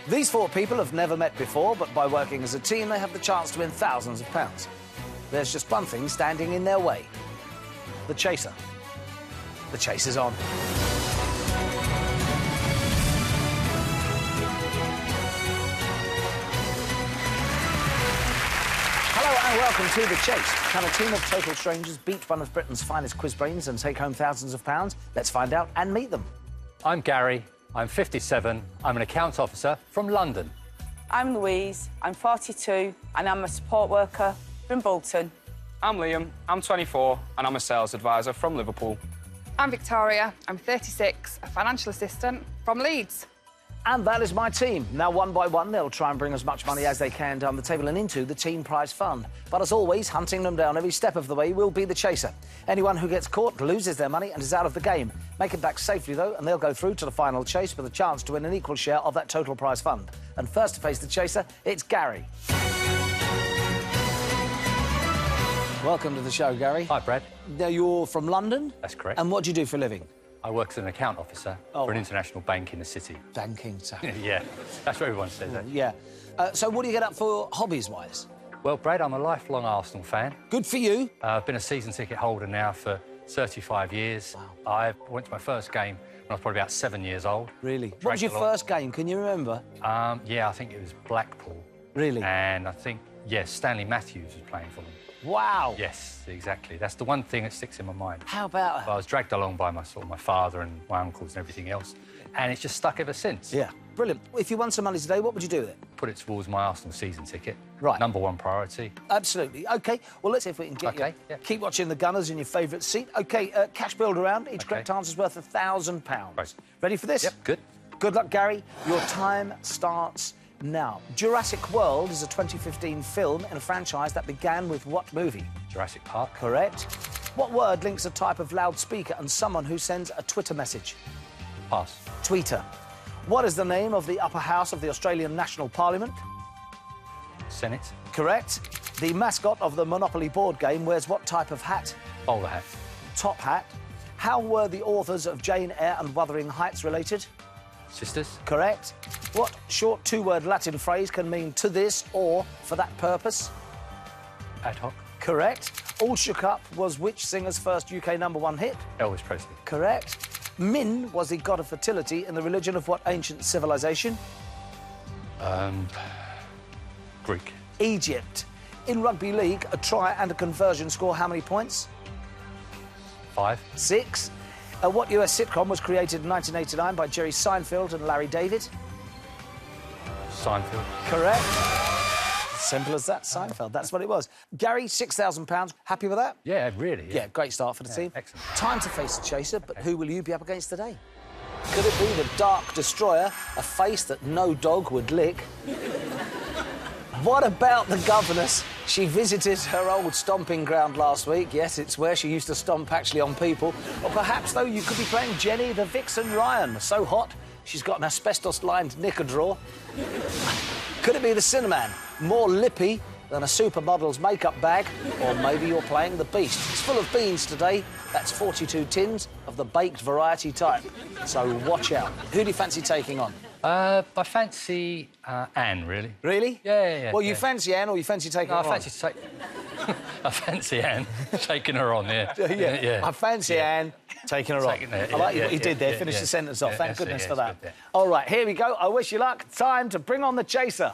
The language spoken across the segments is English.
These four people have never met before, but by working as a team, they have the chance to win thousands of pounds. There's just one thing standing in their way. The chaser. The chase is on. Hello and welcome to The Chase. Can a team of total strangers beat one of Britain's finest quiz brains and take home thousands of pounds? Let's find out and meet them. I'm Gary, I'm 57, I'm an accounts officer from London. I'm Louise, I'm 42 and I'm a support worker from Bolton. I'm Liam, I'm 24 and I'm a sales advisor from Liverpool. I'm Victoria, I'm 36, a financial assistant from Leeds. And that is my team. Now, one by one, they'll try and bring as much money as they can down the table and into the team prize fund. But as always, hunting them down every step of the way will be the chaser. Anyone who gets caught loses their money and is out of the game. Make it back safely, though, and they'll go through to the final chase with a chance to win an equal share of that total prize fund. And first to face the chaser, it's Gary. Welcome to the show, Gary. Hi, Brad. Now, you're from London? That's correct. And what do you do for a living? I work as an account officer for an international bank in the city. Banking, so... Yeah, that's what everyone says, that. Yeah. So what do you get up for hobbies-wise? Well, Brad, I'm a lifelong Arsenal fan. Good for you. I've been a season ticket holder now for 35 years. Wow. I went to my first game when I was probably about 7 years old. Really? What was your first game? Can you remember? Yeah, I think it was Blackpool. Really? And I think, yes, Stanley Matthews was playing for them. Wow. Yes, exactly. That's the one thing that sticks in my mind. How about... Well, I was dragged along by my father and my uncles and everything else, and it's just stuck ever since. Yeah, brilliant. If you won some money today, what would you do with it? Put it towards my Arsenal season ticket. Right. Number one priority. Absolutely. OK, well, let's see if we can get you... Yeah. Keep watching the Gunners in your favourite seat. OK, cash build around. Each correct answer's worth £1,000. Right. Ready for this? Yep, good. Good luck, Gary. Your time starts now. Jurassic World is a 2015 film in a franchise that began with what movie? Jurassic Park. Correct. What word links a type of loudspeaker and someone who sends a Twitter message? Pass. Tweeter. What is the name of the upper house of the Australian National Parliament? Senate. Correct. The mascot of the Monopoly board game wears what type of hat? Bowler hat. Top hat. How were the authors of Jane Eyre and Wuthering Heights related? Sisters. Correct. What short two-word Latin phrase can mean to this or for that purpose? Ad hoc. Correct. All Shook Up was which singer's first UK #1 hit? Elvis Presley. Correct. Min was the god of fertility in the religion of what ancient civilization? Greek. Egypt. In rugby league, a try and a conversion score how many points? 5. 6. What US sitcom was created in 1989 by Jerry Seinfeld and Larry David? Seinfeld. Correct. Simple as that, Seinfeld. That's what it was. Gary, £6,000. Happy with that? Yeah, really. Yeah, great start for the team. Excellent. Time to face the chaser, but who will you be up against today? Could it be the Dark Destroyer, a face that no dog would lick? What about the governess? She visited her old stomping ground last week. Yes, it's where she used to stomp actually on people. Or perhaps, though, you could be playing Jenny the Vixen Ryan. So hot, she's got an asbestos-lined knicker drawer. Could it be the Cinnamon? More lippy than a supermodel's makeup bag. Or maybe you're playing the Beast. It's full of beans today. That's 42 tins of the baked variety type. So watch out. Who do you fancy taking on? I fancy Anne, really. Really? Yeah. Well, you fancy Anne or you fancy taking her on? I fancy Anne taking her on, yeah. Yeah. I fancy Anne taking her on. I like what you did there. Finish the sentence off. Thank goodness for that. Good, All right, here we go. I wish you luck. Time to bring on the chaser.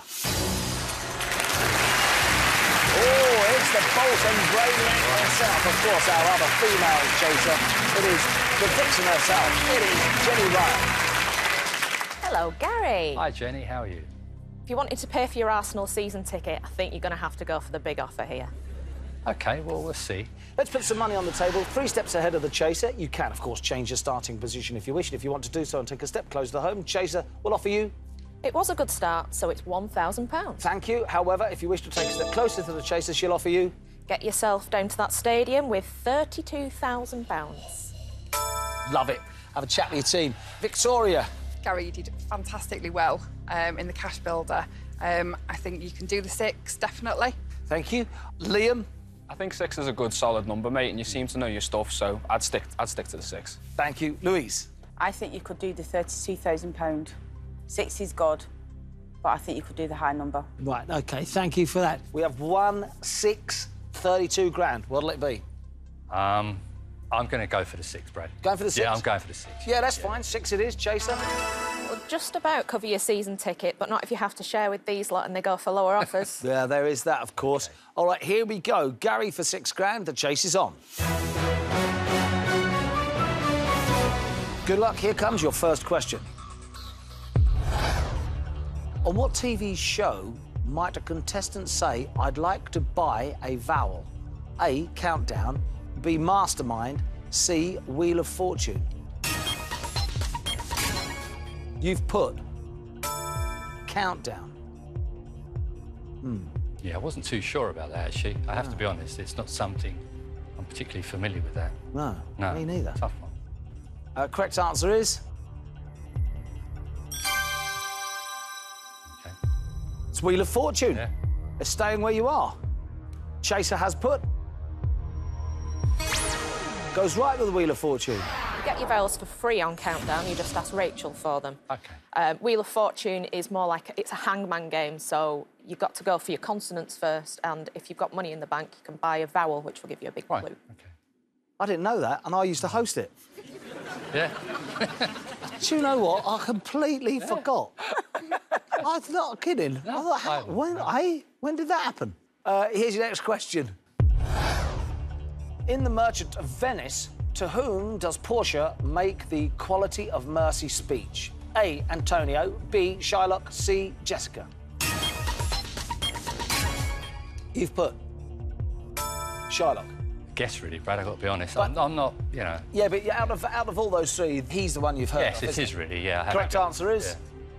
Oh, it's the Bolton brainiac herself. Of course, our other female chaser. It is the Vixen herself. It is Jenny Ryan. Hello, Gary. Hi, Jenny. How are you? If you wanted to pay for your Arsenal season ticket, I think you're going to have to go for the big offer here. OK, well, we'll see. Let's put some money on the table. 3 steps ahead of the chaser. You can, of course, change your starting position if you wish. And if you want to do so and take a step closer to home, chaser will offer you... It was a good start, so it's £1,000. Thank you. However, if you wish to take a step closer to the chaser, she'll offer you... Get yourself down to that stadium with £32,000. Love it. Have a chat with your team. Victoria. Gary, you did fantastically well in the cash builder. I think you can do the 6, definitely. Thank you. Liam. I think 6 is a good, solid number, mate, and you seem to know your stuff, so I'd stick to the 6. Thank you. Louise. I think you could do the £32,000. 6 is good. but I think you could do the high number. Right, OK, thank you for that. We have 1, 6, 32 grand. What'll it be? I'm going to go for the 6, Brad. Going for the 6? Yeah, I'm going for the 6. Yeah, that's fine. 6 it is. Chaser? Well, just about cover your season ticket, but not if you have to share with these lot and they go for lower offers. Yeah, there is that, of course. All right, here we go. Gary for 6 grand. The chase is on. Good luck. Here comes your first question. On what TV show might a contestant say, I'd like to buy a vowel? A, Countdown, B, Mastermind, C, Wheel of Fortune. You've put Countdown. Yeah, I wasn't too sure about that, actually. I have to be honest, it's not something I'm particularly familiar with that. No, me neither. Tough one. Correct answer is... Okay. It's Wheel of Fortune. Yeah. It's staying where you are. Chaser has put... Goes right with the Wheel of Fortune. You get your vowels for free on Countdown, you just ask Rachel for them. OK. Wheel of Fortune is more like, it's a hangman game, so you've got to go for your consonants first, and if you've got money in the bank, you can buy a vowel, which will give you a big Right, clue. OK. I didn't know that, and I used to host it. Yeah. Do you know what? I completely forgot. I'm not kidding. I thought, when did that happen? Here's your next question. In The Merchant of Venice, to whom does Portia make the Quality of Mercy speech? A, Antonio, B, Shylock, C, Jessica. You've put Shylock. Guess, really, Brad, I've got to be honest. I'm not, you know... Yeah, but out of all those three, he's the one you've heard Yes, of, it is really, yeah. Correct answer is...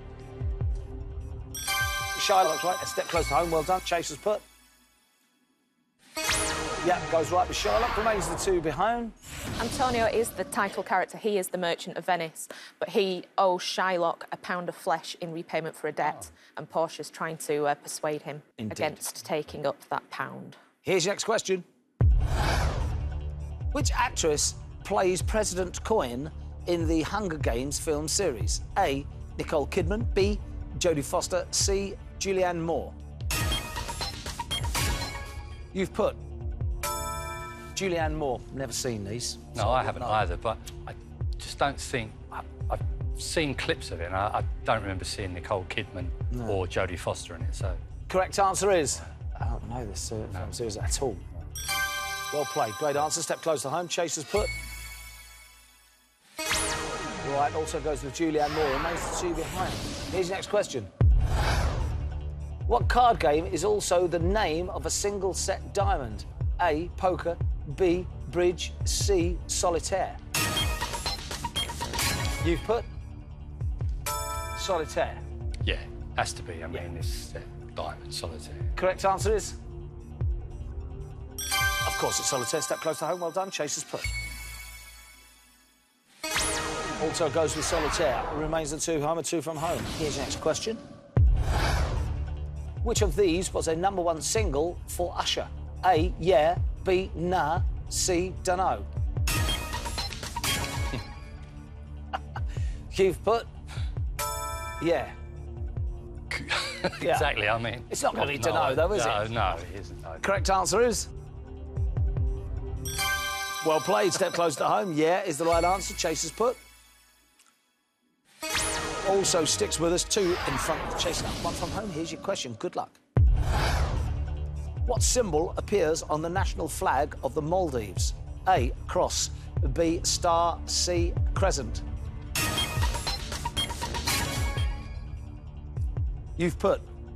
Shylock's right, a step close to home, well done. Chaser's put. Yeah, goes right with Shylock, remains the 2 behind. Antonio is the title character, he is the Merchant of Venice, but he owes Shylock a pound of flesh in repayment for a debt, and Portia's trying to persuade him against taking up that pound. Here's your next question. Which actress plays President Coin in the Hunger Games film series? A, Nicole Kidman, B, Jodie Foster, C, Julianne Moore. You've put Julianne Moore. Never seen these. No, I haven't either, but I just don't think... I've seen clips of it, and I don't remember seeing Nicole Kidman or Jodie Foster in it, so... Correct answer is... I don't know this film series at all. Well played. Great answer. Step close to home. Chaser's put. Right, also goes with Julianne Moore. Remains the 2 behind. Here's your next question. What card game is also the name of a single set diamond? A, poker, B, bridge, C, solitaire. You've put solitaire. Yeah, has to be. I mean, it's diamond solitaire. Correct answer is... Of course, it's solitaire. Step close to home. Well done. Chaser's put. Also goes with solitaire. Remains the 2 home and 2 from home. Here's your next question. Which of these was a #1 single for Usher? A, yeah, B, nah, C, dunno. You've put... Yeah. Exactly, I mean... It's not going to be dunno, though, is it? No, it isn't. No. Correct answer is... Well played. Step close to home. Yeah is the right answer. Chaser's put. Also sticks with us. 2 in front of Chaser. 1 from home. Here's your question. Good luck. What symbol appears on the national flag of the Maldives? A, cross. B, star. C, crescent. You've put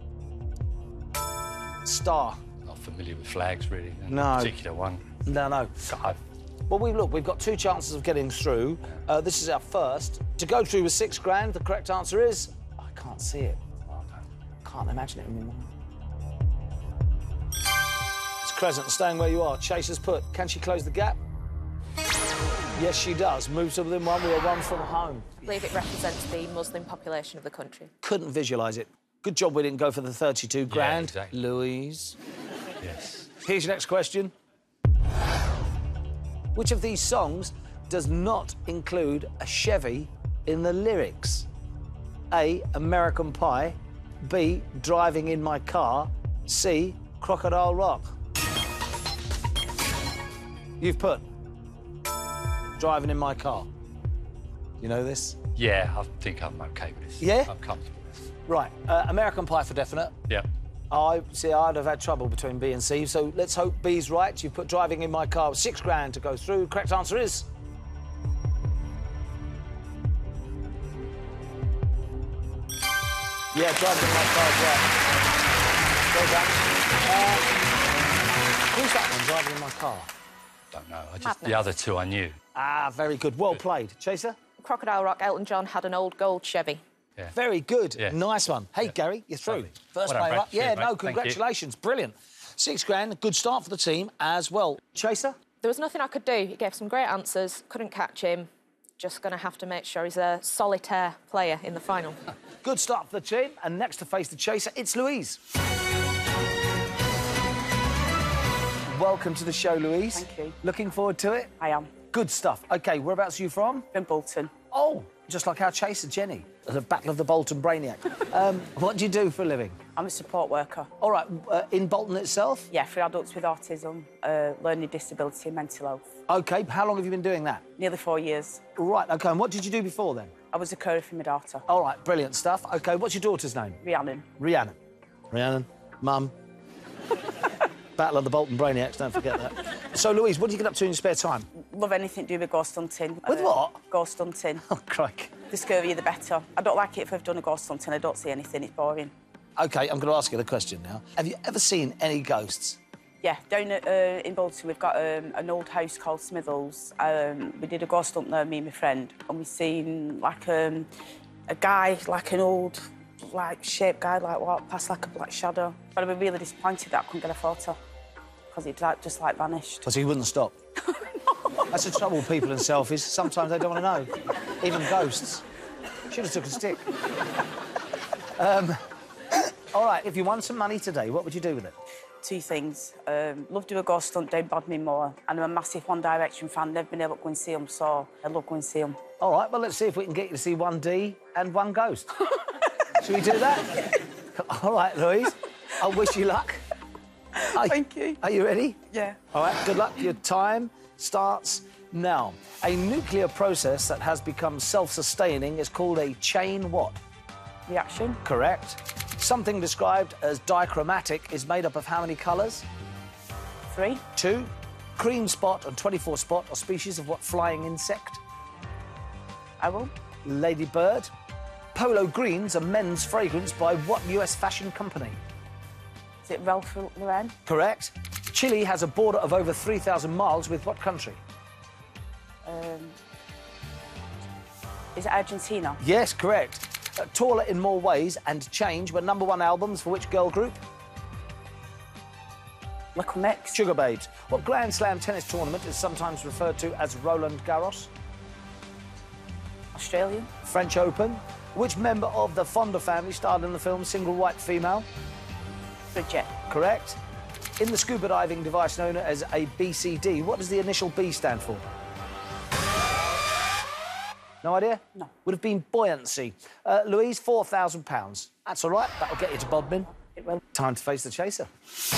star. Not familiar with flags, really. No. Particular one. No. Well, we've got 2 chances of getting through. This is our first. To go through with 6 grand, the correct answer is... I can't see it. I can't imagine it in my mind. It's crescent, staying where you are. Chaser's put. Can she close the gap? Yes, she does. Moves to within 1. We are 1 from home. I believe it represents the Muslim population of the country. Couldn't visualise it. Good job we didn't go for the 32 grand. Yeah, exactly. Louise. Yes. Here's your next question. Which of these songs does not include a Chevy in the lyrics? A, American Pie, B, driving in my car, C, Crocodile Rock? You've put driving in my car. You know this? Yeah, I think I'm OK with this. Yeah? I'm comfortable with this. Right, American Pie for definite. Yeah. I'd have had trouble between B and C, so let's hope B's right. You've put driving in my car with £6 to go through. Correct answer is... Yeah, driving in my car is right. Well done. Who's that one, driving in my car? Don't know. Madness. The other two I knew. Ah, very good. Well played. Chaser? Crocodile Rock, Elton John had an old gold Chevy. Yeah. Very good. Yeah. Nice one. Hey, Gary, you're through. Lovely. First Well done, player Brad. up. Yeah, Cheers, mate. no, Thank you. congratulations. Brilliant. £6, good start for the team as well. Chaser? There was nothing I could do. He gave some great answers, couldn't catch him. Just going to have to make sure he's a solitaire player in the final. Good start for the team. And next to face the Chaser, it's Louise. Welcome to the show, Louise. Thank you. Looking forward to it? I am. Good stuff. OK, whereabouts are you from? From Bolton. Oh, just like our Chaser, Jenny. The Battle of the Bolton Brainiac. What do you do for a living? I'm a support worker. All right, in Bolton itself? Yeah, for adults with autism, learning disability, mental health. OK, how long have you been doing that? Nearly 4 years. Right, OK, and what did you do before then? I was a carer for my daughter, All right, brilliant stuff. OK, what's your daughter's name? Rhiannon. Rhiannon. Rhiannon, Mum. Battle of the Bolton Brainiacs, don't forget that. So, Louise, what do you get up to in your spare time? Love anything to do with ghost hunting. With what? Ghost hunting. Oh, crikey. The scarier, the better. I don't like it if I've done a ghost hunting. I don't see anything. It's boring. OK, I'm going to ask you the question now. Have you ever seen any ghosts? Yeah, down in Bolton, we've got an old house called Smithles. We did a ghost hunt there, me and my friend, and we seen, like, a guy, like an old, like, shaped guy, like, walk past, like, a black shadow. But I was really disappointed that I couldn't get a photo, because it, like, just, like, vanished. Because he wouldn't stop. That's the trouble with people and selfies. Sometimes they don't want to know. Even ghosts. Should have took a stick. All right, if you won some money today, what would you do with it? Two things. Love to do a ghost hunt down Bodmin Moor, and I'm a massive One Direction fan. Never been able to go and see them, so I love going and see them. All right, well, let's see if we can get you to see one D and one ghost. Should we do that? All right, Louise. I wish you luck. Thank you. Are you ready? Yeah. All right, good luck. Your time starts now. A nuclear process that has become self-sustaining is called a chain what? Reaction. Correct. Something described as dichromatic is made up of how many colours? 3. 2. Cream spot and 24 spot are species of what flying insect? Owl. Ladybird. Polo Green's a men's fragrance by what US fashion company? Is it Ralph Lauren? Correct. Chile has a border of over 3,000 miles with what country? Is it Argentina? Yes, correct. Taller in More Ways and Change were #1 albums for which girl group? Little Mix. Sugar Babes. What Grand Slam tennis tournament is sometimes referred to as Roland Garros? Australian. French Open. Which member of the Fonda family starred in the film Single White Female? Bridget. Correct. In the scuba diving device known as a BCD, what does the initial B stand for? No idea? No. Would have been buoyancy. Louise, £4,000. That's all right. That'll get you to Bodmin. It will. Time to face the Chaser.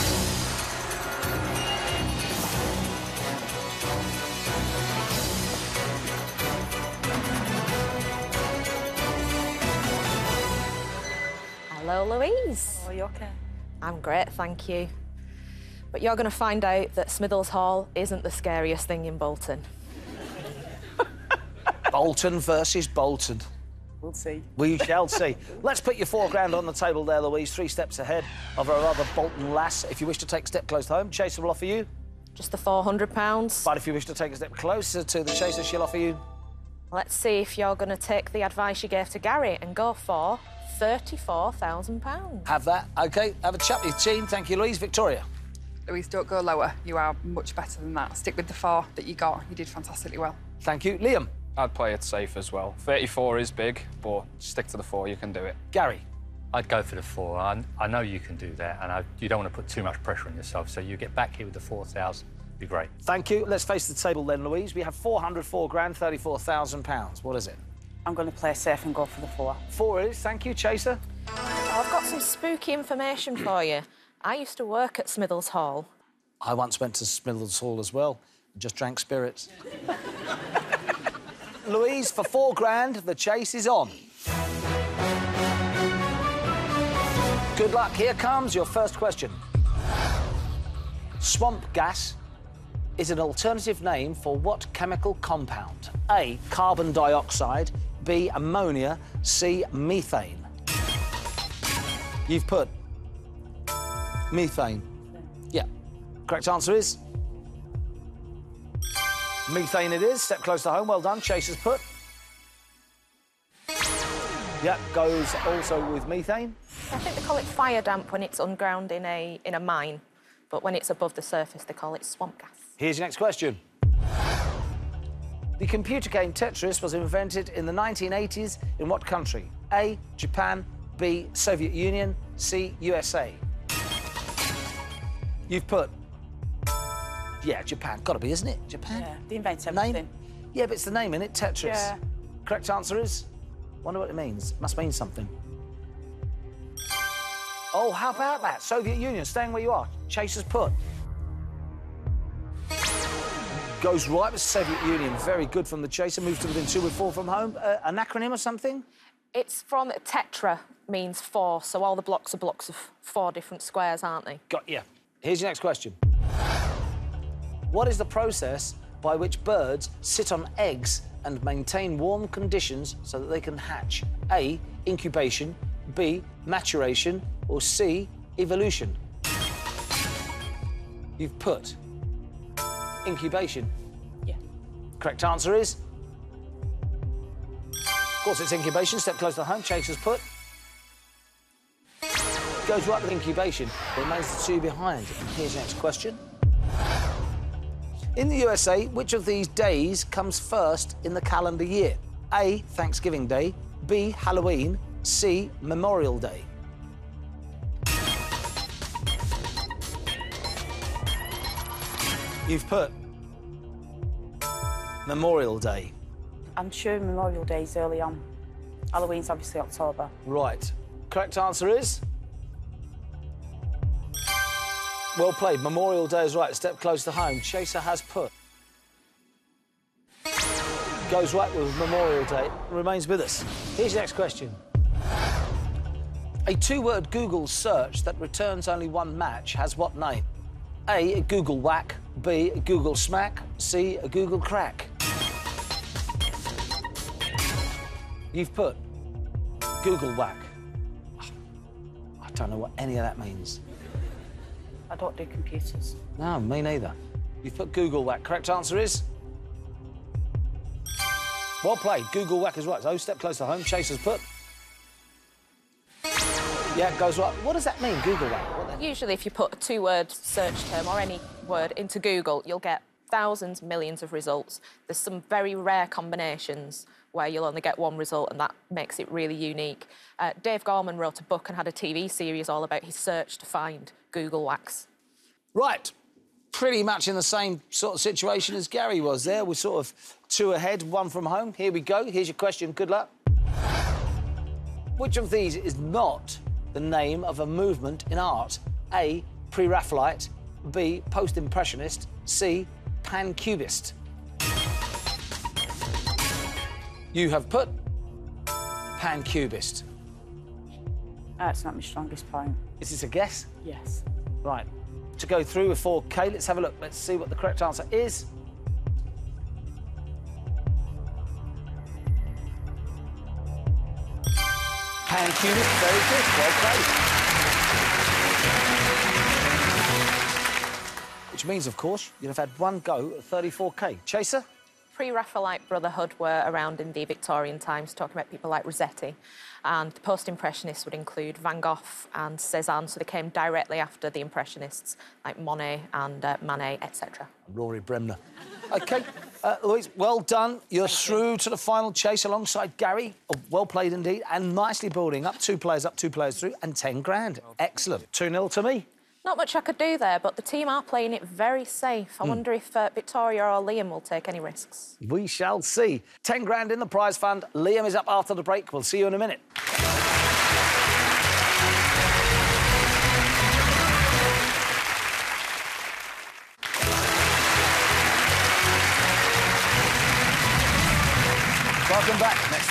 Hello, Louise. Are you OK? I'm great, thank you. But you're going to find out that Smithles Hall isn't the scariest thing in Bolton. Bolton versus Bolton. We'll see. We shall see. Let's put your £4,000 on the table there, Louise. 3 steps ahead of our other Bolton lass. If you wish to take a step close to home, Chaser will offer you. Just the £400. But if you wish to take a step closer to the Chaser, she'll offer you. Let's see if you're going to take the advice you gave to Gary and go for £34,000. Have that. OK, have a chat with your team. Thank you, Louise. Victoria. Louise, don't go lower. You are much better than that. Stick with the 4 that you got. You did fantastically well. Thank you. Liam. I'd play it safe as well. 34 is big, but stick to the 4, you can do it. Gary. I'd go for the 4. I know you can do that, and you don't want to put too much pressure on yourself, so you get back here with the 4,000. Be great. Thank you. Let's face the table then, Louise. We have £404,000, £34,000. What is it? I'm going to play safe and go for the 4. 4 it is. Thank you, Chaser. I've got Some spooky information for you. I used to work at Smithills Hall. I once went to Smithills Hall as well. Just drank spirits. Louise, for £4 grand, the chase is on. Good luck. Here comes your first question. Swamp gas is an alternative name for what chemical compound? A, carbon dioxide, B, ammonia, C, methane. You've put methane. Yeah. Correct answer is methane it is. Step close to home. Well done. Chase has put. Yeah, goes also with methane. I think they call it fire damp when it's underground in a mine, but when it's above the surface, they call it swamp gas. Here's your next question. The computer game Tetris was invented in the 1980s in what country? A, Japan, B, Soviet Union, C, USA. You've put... Yeah, Japan. Got to be, isn't it? Japan? Yeah, they invent Name? everything. Yeah, but it's the name, innit? Tetris. Yeah. Correct answer is... Wonder what it means. Must mean something. Oh, how about that? Soviet Union, staying where you are. Chase has put. Goes right with Soviet Union. Very good from the chaser. Moves to within 2 with 4 from home. An acronym or something? It's from tetra, means 4, so all the blocks are blocks of 4 different squares, aren't they? Got you. Here's your next question. What is the process by which birds sit on eggs and maintain warm conditions so that they can hatch? A, incubation, B, maturation, or C, evolution? You've put incubation. Yeah. Correct answer is... Of course, it's incubation. Step close to home. Chase has put. Goes right with incubation. Remains the 2 behind. Here's your next question. In the USA, which of these days comes first in the calendar year? A, Thanksgiving Day, B, Halloween, C, Memorial Day. You've put Memorial Day. I'm sure Memorial Day's early on. Halloween's obviously October. Right. Correct answer is... Well played. Memorial Day is right. Step close to home. Chaser has put. Goes right with Memorial Day. Remains with us. Here's your next question. A 2-word Google search that returns only 1 match has what name? A, a Google whack. B, a Google smack. C, a Google crack. You've put Google whack. I don't know what any of that means. I don't do computers. No, me neither. You've put Google whack. Correct answer is... Well played. Google whack is right. So step close to home. Chase has put. Yeah, it goes right. What does that mean, Google whack? Usually if you put a 2-word search term or any word into Google, you'll get thousands, millions of results. There's some very rare combinations where you'll only get 1 result, and that makes it really unique. Dave Gorman wrote a book and had a TV series all about his search to find Google whacks. Right. Pretty much in the same sort of situation as Gary was there. We're sort of 2 ahead, 1 from home. Here we go. Here's your question. Good luck. Which of these is not the name of a movement in art? A, Pre-Raphaelite, B, Post-Impressionist, C, Pan-Cubist. You have put Pan-Cubist. That's not my strongest point. Is this a guess? Yes. Right. To go through with 4K, let's have a look. Let's see what the correct answer is. Pan-Cubist, very good. Well played. Which means, of course, you'd have had 1 go at 34K. Chaser? Pre-Raphaelite Brotherhood were around in the Victorian times, talking about people like Rossetti, and the Post-Impressionists would include Van Gogh and Cézanne, so they came directly after the Impressionists, like Monet and Manet, etc. Rory Bremner. OK, Louise, well done. You're through to the final chase alongside Gary. Oh, well played indeed, and nicely building up. 2 players up, 2 players through, and 10 grand. Excellent. 2-0 to me. Not much I could do there, but the team are playing it very safe. I wonder if Victoria or Liam will take any risks. We shall see. 10 grand in the prize fund. Liam is up after the break. We'll see you in a minute.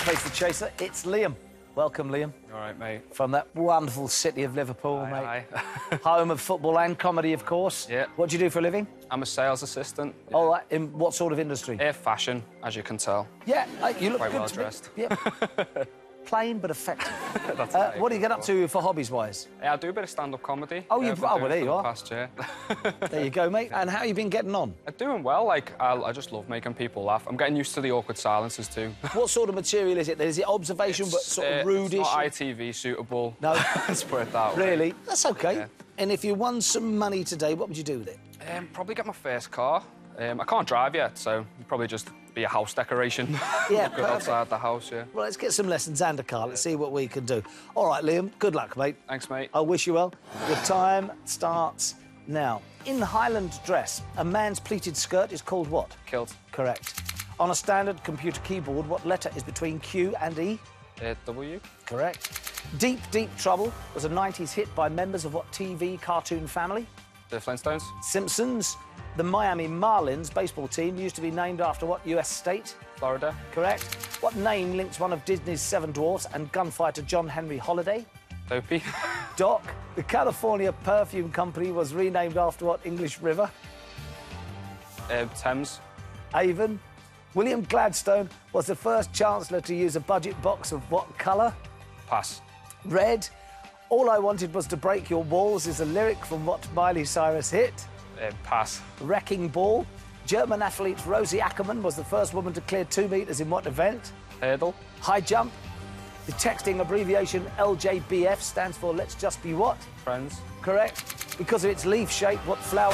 face the chaser. It's Liam. Welcome, Liam. All right, mate. From that wonderful city of Liverpool, Aye, mate. Home of football and comedy, of course. Yeah. What do you do for a living? I'm a sales assistant. All right. In what sort of industry? Fashion, as you can tell. Yeah, you look Quite good well to me. dressed. Yeah. Plain but effective. That's What do you get up to for hobbies-wise? Yeah, I do a bit of stand-up comedy. Oh, I've been doing well, there it you for the are. Past year. There you go, mate. And how have you been getting on? I'm doing well. Like, I just love making people laugh. I'm getting used to the awkward silences too. What sort of material is it? Is it observation but sort of rudish? It's not ITV suitable. No. Let's put it that way. Really? That's OK. Yeah. And if you won some money today, what would you do with it? Probably get my first car. I can't drive yet, so it'd probably just be a house decoration. Yeah, Good outside the house, yeah. Well, let's get some lessons and a car. Let's see what we can do. All right, Liam, good luck, mate. Thanks, mate. I wish you well. Your time starts now. In Highland dress, a man's pleated skirt is called what? Kilt. Correct. On a standard computer keyboard, what letter is between Q and E? W. Correct. Deep, Deep Trouble was a 90s hit by members of what TV cartoon family? The Flintstones. Simpsons. The Miami Marlins baseball team used to be named after what US state? Florida. Correct. What name links one of Disney's Seven Dwarfs and gunfighter John Henry Holiday? Dopey. Doc. The California Perfume Company was renamed after what English river? Thames. Avon. William Gladstone was the first chancellor to use a budget box of what colour? Pass. Red. All I Wanted Was to Break Your Walls is a lyric from what Miley Cyrus hit? Pass. Wrecking Ball. German athlete Rosie Ackerman was the first woman to clear 2 metres in what event? Hurdle. High jump. The texting abbreviation LJBF stands for Let's Just Be What? Friends. Correct. Because of its leaf shape, what flower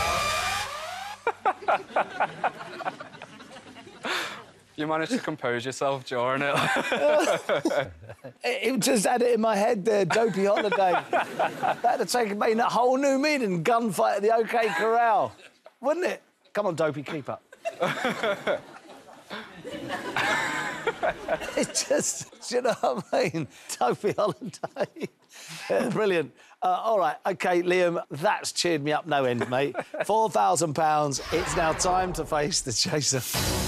is... You managed to compose yourself during it. It just had it in my head there, Dopey Holiday. That would have taken me in a whole new meaning, gunfight at the OK Corral. Wouldn't it? Come on, Dopey, keep up. It's just, do you know what I mean? Dopey Holiday. Yeah, brilliant. All right, OK, Liam, that's cheered me up no end, mate. £4,000. It's now time to face the chaser.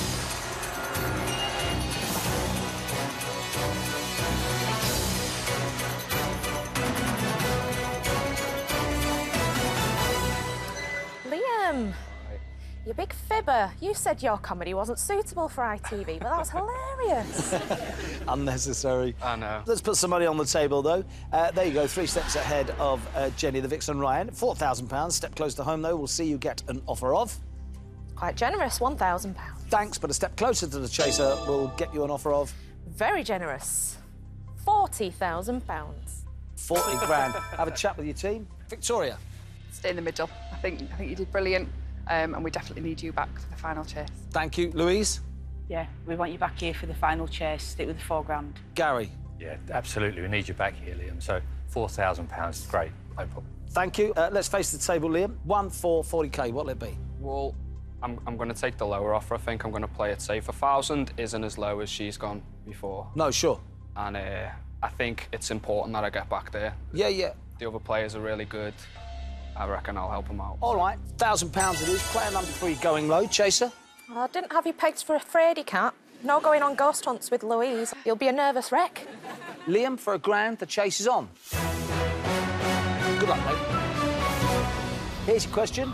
You big fibber. You said your comedy wasn't suitable for ITV, but that was hilarious. Unnecessary. I know. Let's put some money on the table, though. There you go, 3 steps ahead of Jenny, the Vixen Ryan. £4,000. Step close to home, though. We'll see you get an offer of... Quite generous, £1,000. Thanks, but a step closer to the chaser will get you an offer of... Very generous, £40,000. 40 grand. Have a chat with your team. Victoria. Stay in the middle. I think you did brilliant, and we definitely need you back for the final chase. Thank you. Louise. Yeah, we want you back here for the final chase. Stick with the £4 grand. Gary. Yeah, absolutely. We need you back here, Liam. So £4,000 is great. No problem. Thank you. Let's face the table, Liam. 1 for 40k. What'll it be? Well, I'm going to take the lower offer. I think I'm going to play it safe. 1,000 isn't as low as she's gone before. No, sure. And I think it's important that I get back there. Yeah, yeah. The other players are really good. I reckon I'll help them out. All right, £1,000 it is. Player number 3 going low. Chaser. I didn't have you pegged for a fraidy cat. No going on ghost hunts with Louise. You'll be a nervous wreck. Liam, for £1 grand, the chase is on. Good luck, mate. Here's your question.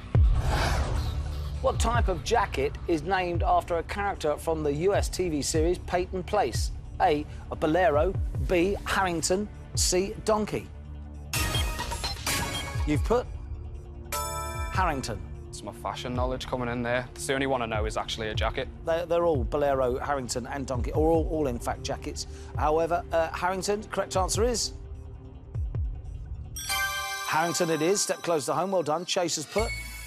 What type of jacket is named after a character from the US TV series Peyton Place? A bolero, B, Harrington, C, donkey. You've put Harrington. It's my fashion knowledge coming in there. It's the only one I know is actually a jacket. They're all bolero, Harrington and donkey, or all in fact jackets. However, Harrington, correct answer is... Harrington it is. Step close to home. Well done. Chaser's put.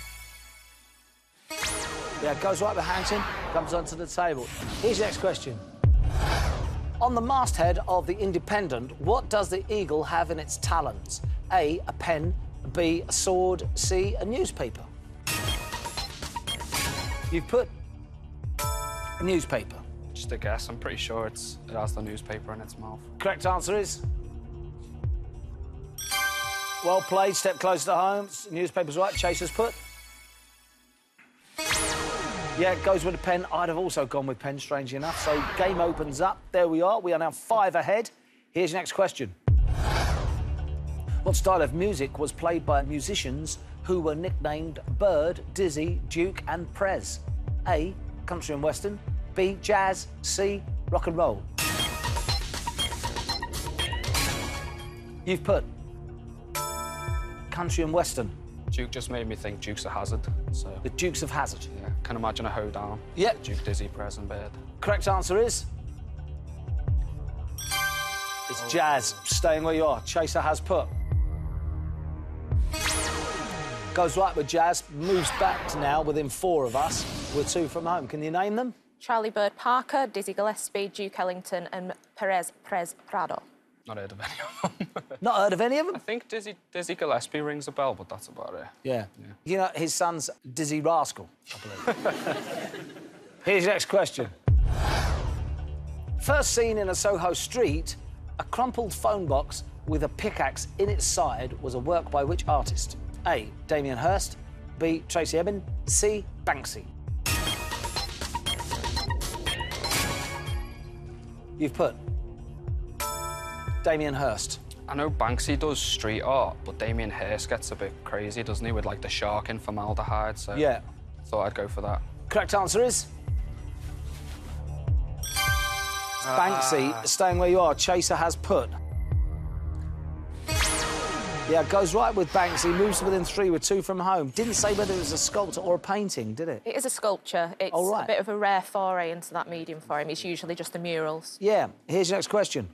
Yeah, goes right with Harrington, comes onto the table. Here's your next question. On the masthead of The Independent, what does the eagle have in its talons? A pen, B, a sword, C, a newspaper. You've put a newspaper. Just a guess. I'm pretty sure it has the newspaper in its mouth. Correct answer is... Well played. Step close to home. Newspaper's right. Chaser's put. Yeah, it goes with a pen. I'd have also gone with pen, strangely enough. So game opens up. There we are. We are now 5 ahead. Here's your next question. What style of music was played by musicians who were nicknamed Bird, Dizzy, Duke and Prez? A, country and western. B, jazz. C, rock and roll. You've put country and western. Duke just made me think Dukes of Hazzard, so... The Dukes of Hazzard. Yeah, can imagine a hoedown. Yep. Duke, Dizzy, Prez and Bird. Correct answer is... It's jazz. Staying where you are. Chaser has put. Goes right with jazz. Moves back to now within 4 of us. We're 2 from home. Can you name them? Charlie Bird Parker, Dizzy Gillespie, Duke Ellington and Perez Prado. Not heard of any of them. Not heard of any of them? I think Dizzy Gillespie rings a bell, but that's about it. Yeah. You know, his son's Dizzy Rascal, I believe. Here's your next question. First seen in a Soho street, a crumpled phone box with a pickaxe in its side was a work by which artist? A, Damien Hirst. B, Tracey Emin. C, Banksy. You've put Damien Hirst. I know Banksy does street art, but Damien Hirst gets a bit crazy, doesn't he, with, like, the shark in formaldehyde, so... Yeah. Thought I'd go for that. Correct answer is... Banksy. Staying where you are. Chaser has put. Yeah, goes right with Banksy. Moves within 3 with 2 from home. Didn't say whether it was a sculpture or a painting, did it? It is a sculpture. It's a bit of a rare foray into that medium for him. It's usually just the murals. Yeah. Here's your next question.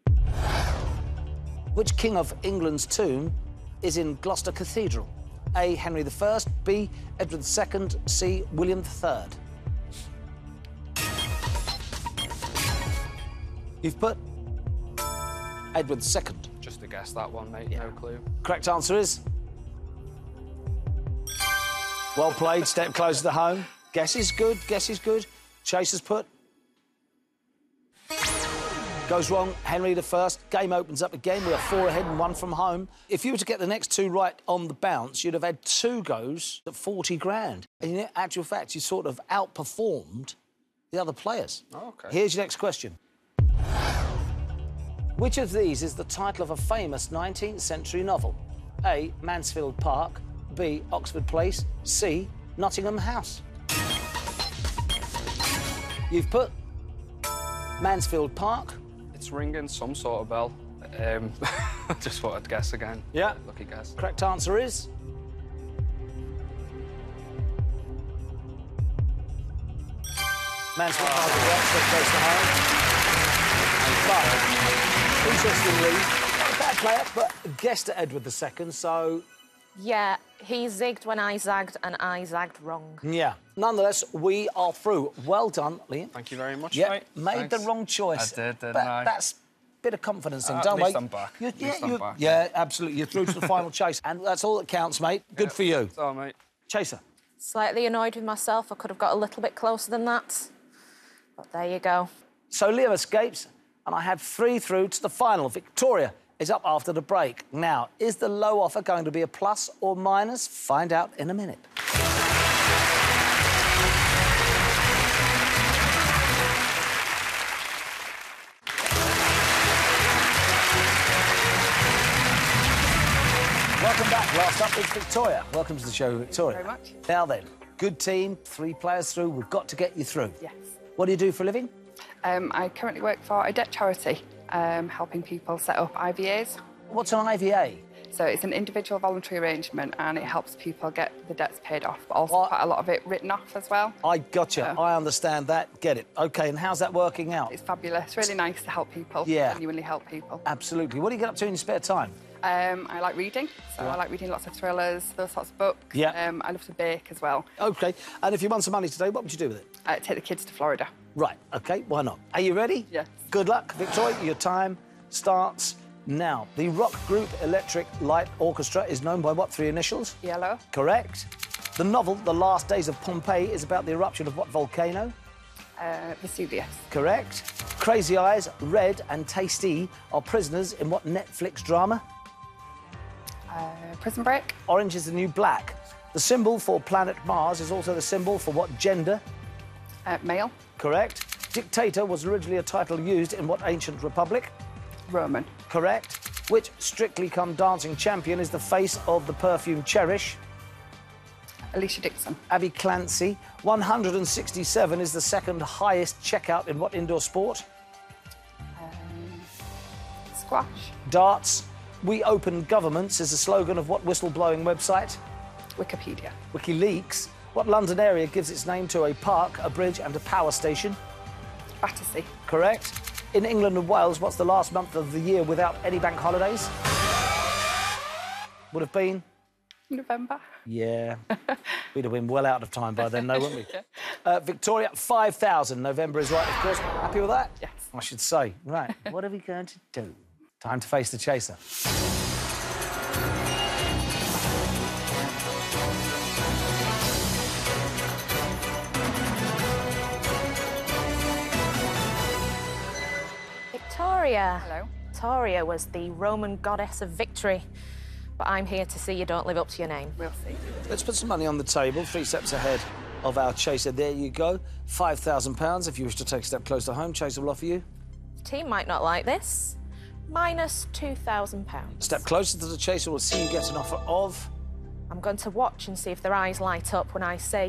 Which King of England's tomb is in Gloucester Cathedral? A, Henry I, B, Edward II, C, William III. You've put Edward II. Just to guess that one, mate, no clue. Correct answer is... Well played, step closer to home. Guess is good, guess is good. Chaser's put. Goes wrong, Henry I. Game opens up again. We are 4 ahead and 1 from home. If you were to get the next 2 right on the bounce, you'd have had 2 goes at 40 grand. And in actual fact, you sort of outperformed the other players. Oh, OK. Here's your next question. Which of these is the title of a famous 19th century novel? A, Mansfield Park. B, Oxford Place. C, Nottingham House. You've put Mansfield Park. It's ringing some sort of bell. Just thought I'd guess again. Yeah. Lucky guess. Correct answer is... Mansfield Park is Oxford Place to home. But, interestingly, not a bad player, but guessed at Edward II, so... Yeah, he zigged when I zagged and I zagged wrong. Yeah. Nonetheless, we are through. Well done, Liam. Thank you very much, Yeah, mate. made Thanks. the wrong choice. I did, didn't but I? That's a bit of confidence in, At don't least we? I'm back. At least I'm back. Yeah, absolutely. You're through to the final chase, and that's all that counts, mate. Good for you. Oh, mate. Chaser. Slightly annoyed with myself. I could have got a little bit closer than that. But there you go. So Liam escapes, and I had 3 through to the final. Victoria is up after the break. Now, is the low offer going to be a plus or minus? Find out in a minute. Welcome back. Last up is Victoria. Welcome to the show, Victoria. Thank you very much. Now then, good team, 3 players through. We've got to get you through. Yes. What do you do for a living? I currently work for a debt charity, helping people set up IVAs. What's an IVA? So it's an individual voluntary arrangement and it helps people get the debts paid off, but also quite a lot of it written off as well. I gotcha. Yeah. I understand that. Get it. OK, and how's that working out? It's fabulous. Really nice to help people. Yeah. Genuinely help people. Absolutely. What do you get up to in your spare time? I like reading, so I like reading lots of thrillers, those sorts of books. Yeah. I love to bake as well. OK, and if you won some money today, what would you do with it? Take the kids to Florida. Right, OK, why not? Are you ready? Yes. Good luck, Victoria. Your time starts now. The rock group Electric Light Orchestra is known by what 3 initials? Yellow. Correct. The novel The Last Days of Pompeii is about the eruption of what volcano? Vesuvius. Correct. Crazy Eyes, Red and Tasty are prisoners in what Netflix drama? Prison Break. Orange is the New Black The symbol for planet Mars is also the symbol for what gender? Male. Correct. Dictator was originally a title used in what ancient republic? Roman. Correct. Which Strictly Come Dancing champion is the face of the perfume Cherish? Alicia Dixon. Abby Clancy. 167 is the second highest checkout in what indoor sport? Squash. Darts. We open governments is the slogan of what whistleblowing website? Wikipedia. WikiLeaks. What London area gives its name to a park, a bridge and a power station? Battersea. Correct. In England and Wales, what's the last month of the year without any bank holidays? Would have been? November. Yeah. We'd have been well out of time by then, though, wouldn't we? Victoria, 5,000. November is right, of course. Happy with that? Yes. I should say. Right. What are we going to do? Time to face the chaser. Victoria. Hello. Victoria was the Roman goddess of victory. But I'm here to see you don't live up to your name. We'll see. Let's put some money on the table, 3 steps ahead of our chaser. There you go. £5,000. If you wish to take a step closer home, chaser will offer you. The team might not like this. Minus £2,000. Step closer to the chaser, we'll see you get an offer of... I'm going to watch and see if their eyes light up when I say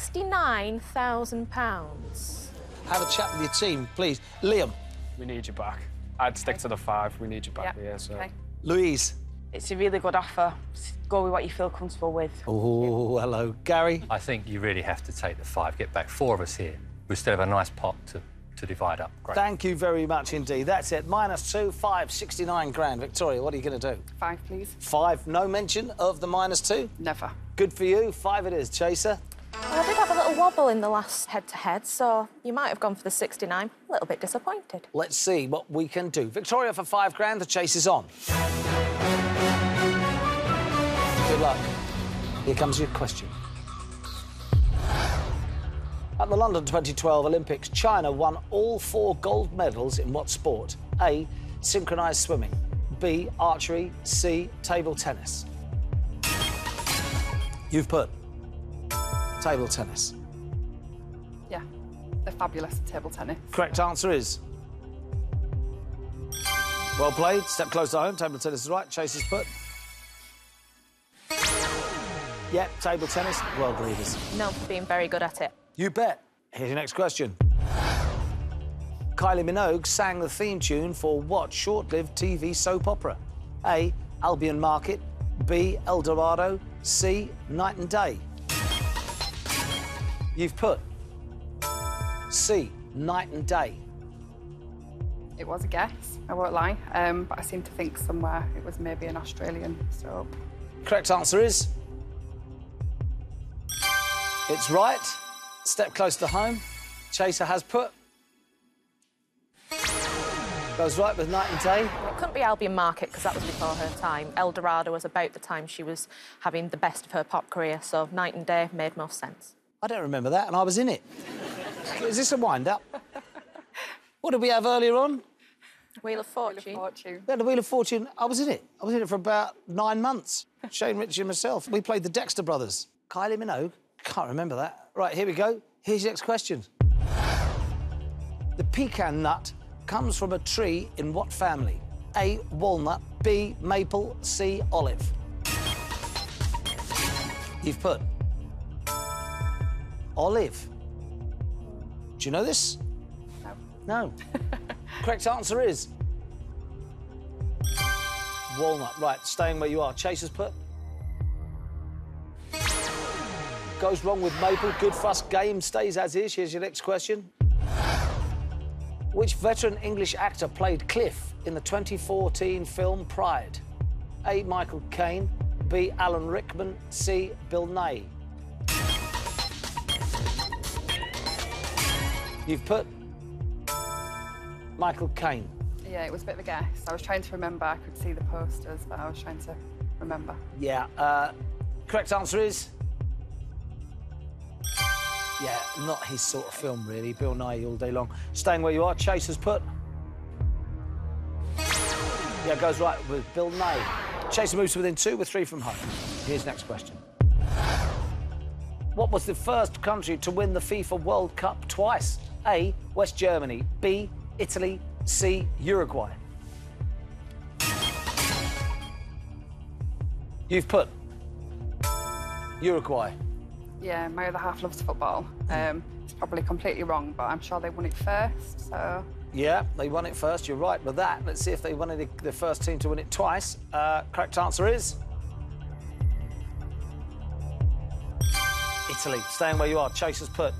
£69,000. Have a chat with your team, please. Liam. We need you back. I'd stick to the 5. We need you back here, so... Okay. Louise. It's a really good offer. Go with what you feel comfortable with. Oh, hello. Gary. I think you really have to take the 5. Get back 4 of us here. We still have a nice pot to divide up. Great. Thank you very much indeed. That's it. -2, 5, 69 grand. Victoria, what are you going to do? 5, please. 5. No mention of the -2? Never. Good for you. 5 it is. Chaser. Well, I did have a little wobble in the last head-to-head, so you might have gone for the 69. A little bit disappointed. Let's see what we can do. Victoria for 5 grand. The chase is on. Good luck. Here comes your question. At the London 2012 Olympics, China won all 4 gold medals in what sport? A, synchronised swimming. B, archery. C, table tennis. You've put table tennis. Yeah. They're fabulous at table tennis. Correct answer is... Well played. Step close to home. Table tennis is right. Chase is put. Yeah, table tennis, world leaders. Known for being very good at it. You bet. Here's your next question. Kylie Minogue sang the theme tune for what short-lived TV soap opera? A, Albion Market. B, El Dorado. C, Night and Day. You've put C, Night and Day. It was a guess, I won't lie, but I seem to think somewhere it was maybe an Australian soap. Correct answer is... It's right. Step close to home. Chaser has put. Goes right with Night and Day. It couldn't be Albion Market, because that was before her time. El Dorado was about the time she was having the best of her pop career, so Night and Day made most sense. I don't remember that, and I was in it. Is this a wind-up? What did we have earlier on? Wheel of Fortune. Yeah, the Wheel of Fortune. I was in it. I was in it for about 9 months. Shane Ritchie and myself. We played the Dexter Brothers. Kylie Minogue. Can't remember that. Right, here we go. Here's your next question. The pecan nut comes from a tree in what family? A, walnut. B, maple. C, olive. You've put olive. Do you know this? No. No. Correct answer is walnut. Right, staying where you are. Chaser's put. Goes wrong with maple. Good fuss. Game stays as is. Here's your next question. Which veteran English actor played Cliff in the 2014 film Pride? A, Michael Caine. B, Alan Rickman. C, Bill Nighy. You've put Michael Caine. Yeah, it was a bit of a guess. I was trying to remember. I could see the posters, but I was trying to remember. Yeah. Correct answer is... Yeah, not his sort of film, really. Bill Nighy all day long. Staying where you are, Chaser's put. Yeah, goes right with Bill Nighy. Chaser moves to within 2 with 3 from home. Here's next question. What was the first country to win the FIFA World Cup twice? A, West Germany. B, Italy. C, Uruguay. You've put Uruguay. Yeah, my other half loves football. It's probably completely wrong, but I'm sure they won it first, so... Yeah, they won it first. You're right with that. Let's see if they won it, the first team to win it twice. Correct answer is... Italy. Staying where you are. Chase has put.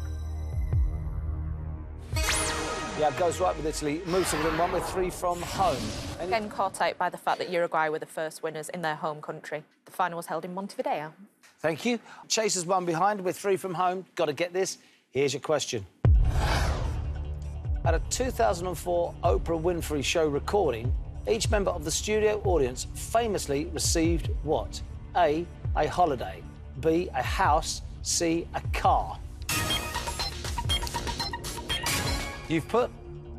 Yeah, goes right with Italy. Moves to within 1 with 3 from home. Again, caught out by the fact that Uruguay were the first winners in their home country. The final was held in Montevideo. Thank you. Chase has 1 behind with 3 from home. Got to get this. Here's your question. At a 2004 Oprah Winfrey Show recording, each member of the studio audience famously received what? A holiday. B, a house. C, a car. You've put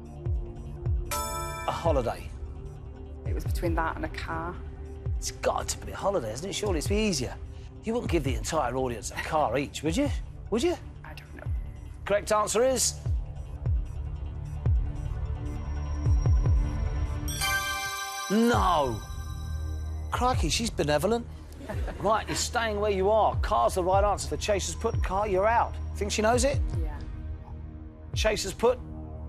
a holiday. It was between that and a car. It's got to be a holiday, hasn't it? Surely it's be easier. You wouldn't give the entire audience a car each, would you? Would you? I don't know. Correct answer is... No. Crikey, she's benevolent. Right, you're staying where you are. Car's the right answer. The Chase has put. Car, you're out. Think she knows it? Yeah. Chase has put.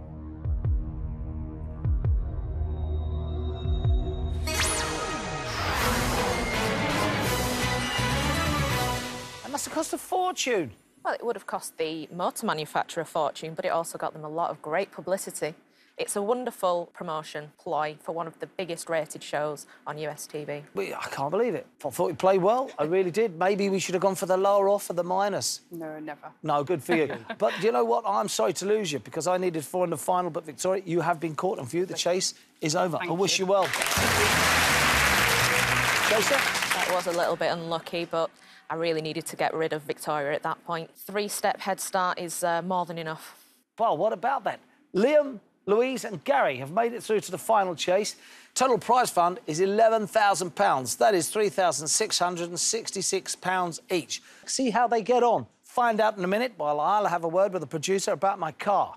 That must have cost a fortune. Well, it would have cost the motor manufacturer a fortune, but it also got them a lot of great publicity. It's a wonderful promotion ploy for one of the biggest rated shows on US TV. I can't believe it. I thought you played well. I really did. Maybe we should have gone for the lower offer, the minus. No, never. No, good for you. But do you know what? I'm sorry to lose you because I needed 4 in the final, but Victoria, you have been caught, and for you, the chase is over. I wish you well. Chaser? That was a little bit unlucky, but I really needed to get rid of Victoria at that point. 3-step head start is more than enough. Well, what about that? Liam, Louise and Gary have made it through to the final chase. Total prize fund is £11,000. That is £3,666 each. See how they get on. Find out in a minute while I'll have a word with the producer about my car.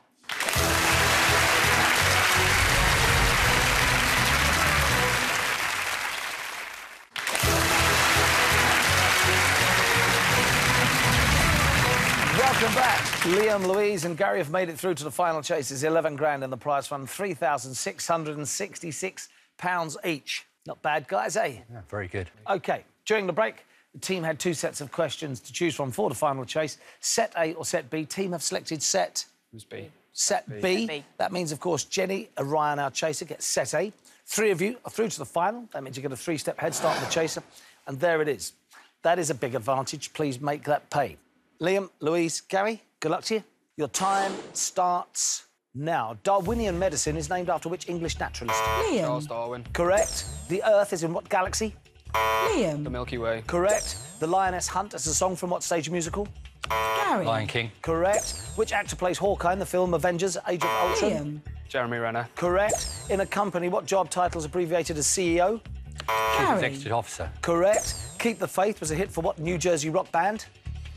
Welcome back. Liam, Louise and Gary have made it through to the final chase. It's 11 grand in the prize fund, £3,666 each. Not bad, guys, eh? Yeah, very good. OK, during the break, the team had 2 sets of questions to choose from for the final chase. Set A or Set B. Team have selected Set... Who's B? Set B. That means, of course, Jenny, Ryan, our chaser, gets Set A. 3 of you are through to the final. That means you get a 3-step head start on the chaser. And there it is. That is a big advantage. Please make that pay. Liam, Louise, Gary, good luck to you. Your time starts now. Darwinian medicine is named after which English naturalist? Liam. Charles Darwin. Correct. The Earth is in what galaxy? Liam. The Milky Way. Correct. The Lioness Hunt is a song from what stage musical? Gary. Lion King. Correct. Which actor plays Hawkeye in the film Avengers Age of Ultron? Liam. Jeremy Renner. Correct. In a company, what job title is abbreviated as CEO? Gary. Executive officer. Correct. Keep the Faith was a hit for what New Jersey rock band?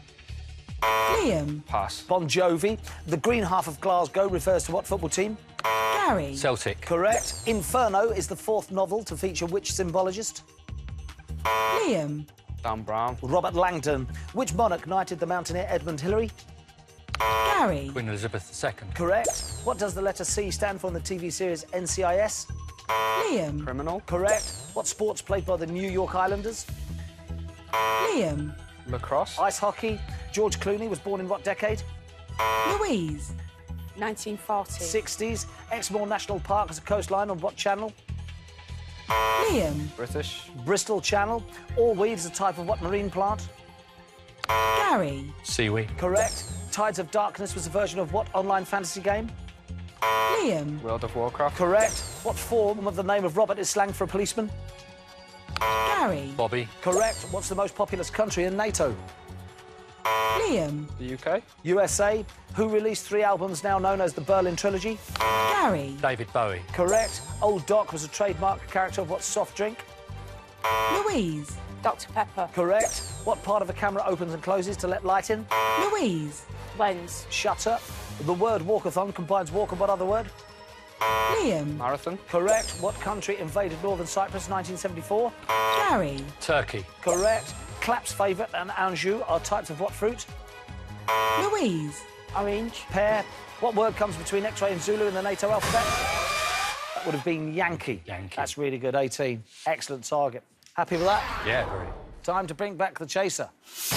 Liam. Pass. Bon Jovi. The green half of Glasgow refers to what football team? Gary. Celtic. Correct. Inferno is the 4th novel to feature which symbologist? Liam. Dan Brown. Robert Langdon. Which monarch knighted the mountaineer Edmund Hillary? Gary. Queen Elizabeth II. Correct. What does the letter C stand for in the TV series NCIS? Liam. Criminal. Correct. What sport's played by the New York Islanders? Liam. Lacrosse. Ice hockey. George Clooney was born in what decade? Louise. 1940. 60s. Exmoor National Park is a coastline on what channel? Liam. British. Bristol Channel. Allweed is a type of what marine plant? Gary. Seaweed. Correct. Tides of Darkness was a version of what online fantasy game? Liam. World of Warcraft. Correct. What form of the name of Robert is slang for a policeman? Gary. Bobby. Correct. What's the most populous country in NATO? Liam. The UK. USA. Who released 3 albums now known as the Berlin Trilogy? Gary. David Bowie. Correct. Old Doc was a trademark character of what soft drink? Louise. Dr. Pepper. Correct. What part of a camera opens and closes to let light in? Louise. Lens. Shutter. The word walkathon combines walk and what other word? Liam. Marathon. Correct. What country invaded northern Cyprus 1974? Gary. Turkey. Correct. Claps, favourite and Anjou are types of what fruit? Louise. Orange. Pear. What word comes between X-ray and Zulu in the NATO alphabet? That would have been Yankee. Yankee. That's really good, 18. Excellent target. Happy with that? Yeah, very. Time to bring back the chaser.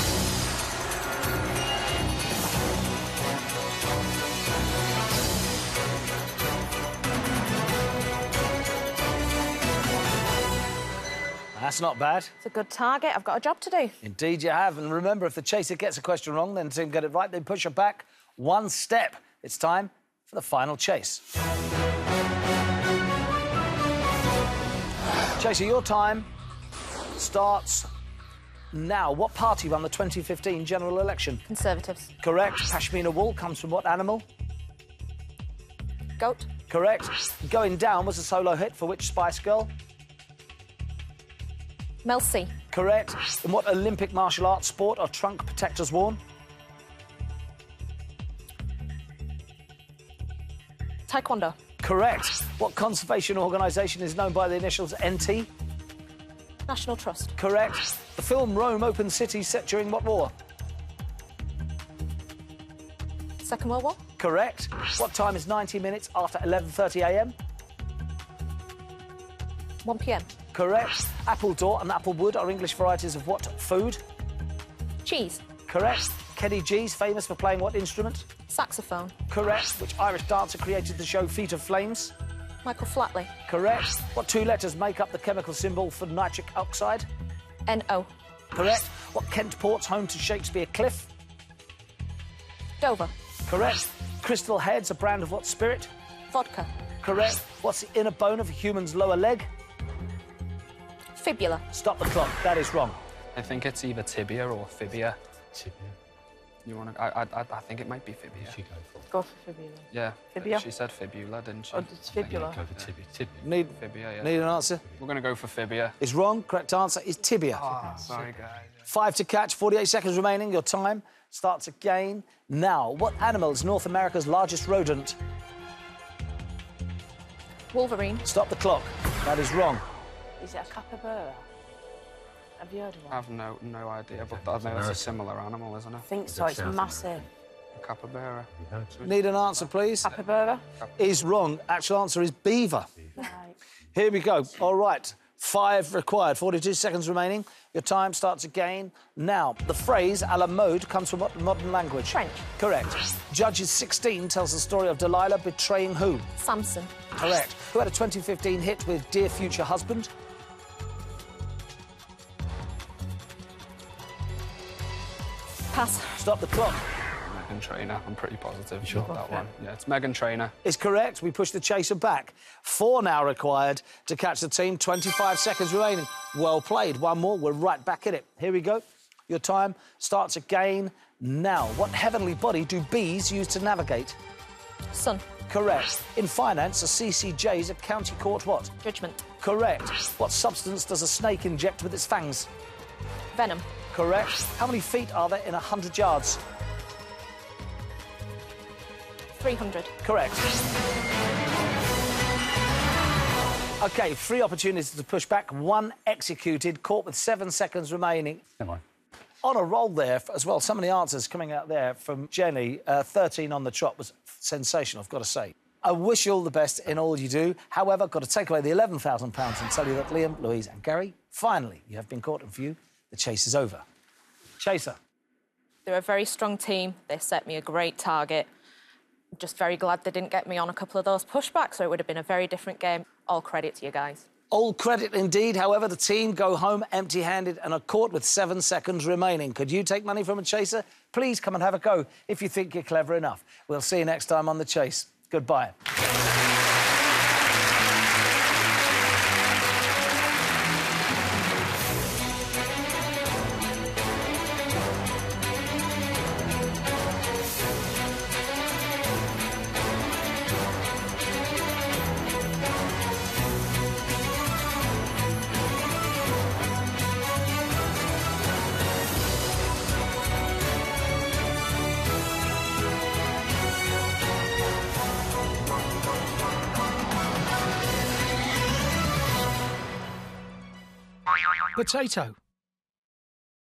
That's not bad. It's a good target. I've got a job to do. Indeed you have. And remember, if the chaser gets a question wrong, then the team get it right, they push it back one step. It's time for the final chase. Chaser, your time starts now. What party won the 2015 general election? Conservatives. Correct. Pashmina wool comes from what animal? Goat. Correct. Going Down was a solo hit for which Spice Girl? Mel C. Correct. In what Olympic martial arts sport are trunk protectors worn? Taekwondo. Correct. What conservation organisation is known by the initials NT? National Trust. Correct. The film Rome Open City set during what war? Second World War. Correct. What time is 90 minutes after 11:30 a.m? 1 p.m. Correct. Appledore and Applewood are English varieties of what food? Cheese. Correct. Kenny G's famous for playing what instrument? Saxophone. Correct. Which Irish dancer created the show Feet of Flames? Michael Flatley. Correct. What two letters make up the chemical symbol for nitric oxide? NO. Correct. What Kent port's home to Shakespeare Cliff? Dover. Correct. Crystal Head's a brand of what spirit? Vodka. Correct. What's the inner bone of a human's lower leg? Fibula. Stop the clock. That is wrong. I think it's either tibia or fibia. Tibia. You want to? I think it might be fibia. She go for. Go for fibula. Yeah. Fibia? She said fibula, didn't she? Oh, it's fibula. Go for tibia. Tibia. Need Fibia, yeah. an answer? We're going to go for fibia. Is wrong. Correct answer is tibia. Sorry, guys. 5 to catch, 48 seconds remaining. Your time starts again now. What animal is North America's largest rodent? Wolverine. Stop the clock. That is wrong. Is it a capybara? Have you heard of I one? have no idea, but I know it's a similar animal, isn't it? I think so. It's massive. A capybara. Need an answer, please? Capybara? Is wrong. Actual answer is beaver. Right. Here we go. All right. 5 required, 42 seconds remaining. Your time starts again now. The phrase a la mode comes from what modern language? French. Correct. Judges 16 tells the story of Delilah betraying who? Samson. Correct. Who had a 2015 hit with Dear Future Husband? Pass. Stop the clock. Meghan Trainor. I'm pretty positive sure? about that one. Yeah, it's Meghan Trainor. Is correct. We push the chaser back. 4 now required to catch the team. 25 seconds remaining. Well played. One more. We're right back in it. Here we go. Your time starts again now. What heavenly body do bees use to navigate? Sun. Correct. In finance, a CCJ is a county court what? Judgment. Correct. What substance does a snake inject with its fangs? Venom. Correct. How many feet are there in 100 yards? 300. Correct. OK, 3 opportunities to push back, 1 executed, caught with 7 seconds remaining. Never mind. On a roll there as well. Some of the answers coming out there from Jenny. 13 on the trot was sensational, I've got to say. I wish you all the best in all you do. However, I've got to take away the £11,000 and tell you that Liam, Louise and Gary, finally, you have been caught, and for you, the chase is over. Chaser. They're a very strong team. They set me a great target. I'm just very glad they didn't get me on a couple of those pushbacks, or it would have been a very different game. All credit to you guys. All credit indeed. However, the team go home empty-handed and are caught with 7 seconds remaining. Could you take money from a chaser? Please come and have a go if you think you're clever enough. We'll see you next time on The Chase. Goodbye. Potato.